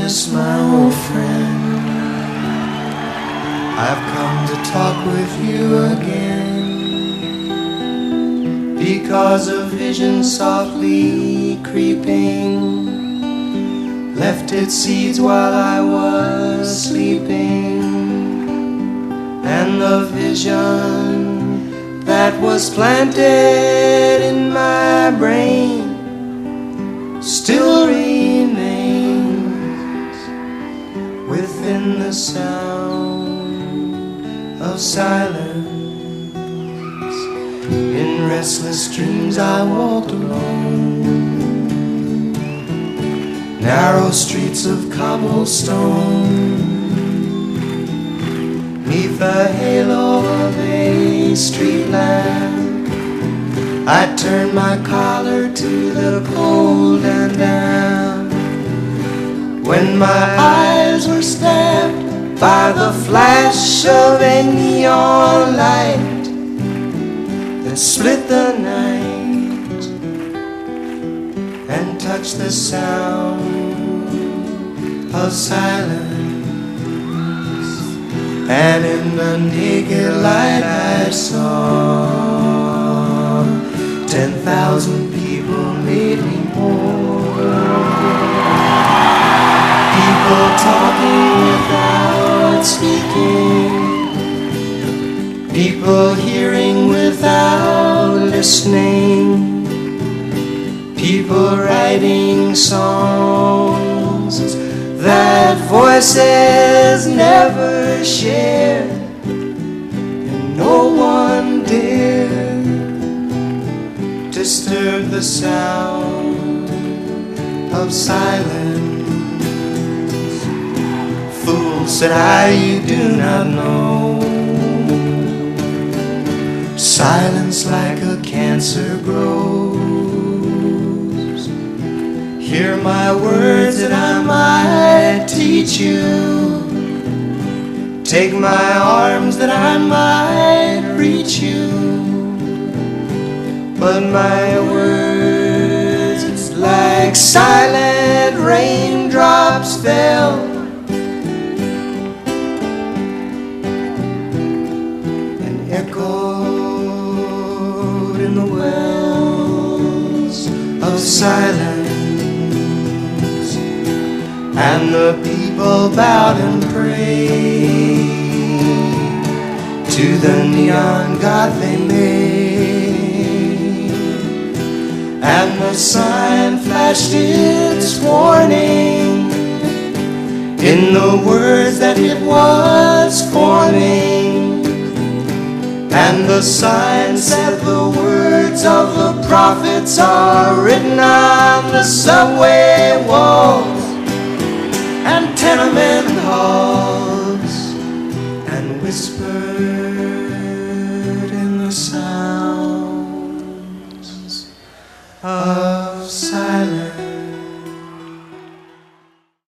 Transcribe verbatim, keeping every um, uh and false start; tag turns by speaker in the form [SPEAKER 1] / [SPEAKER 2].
[SPEAKER 1] Christmas, my old friend. I've come to talk with you again, because a vision softly creeping left its seeds while I was sleeping. And the vision that was planted in my brain still remains within the sound of silence. In restless dreams I walked alone, narrow streets of cobblestone, neath the halo of a street lamp. I turned my collar to the cold and damp, when my eyes were stabbed by the flash of a neon light that split the night and touched the sound of silence. And in the naked light I saw ten thousand people made me more. People talking without speaking, people hearing without listening, people writing songs that voices never shared, and no one dared disturb the sound of silence. Fool, said I, you do not know, silence like a cancer grows. Hear my words that I might teach you, take my arms that I might reach you. But my words, like silent raindrops, fell and echoed in the wells of silence. And the people bowed and prayed to the neon god they made. And the sign flashed its warning in the words that it was forming. And the sign said the words of the prophets are written on the subway walls and tenement halls, and whispered in the silence.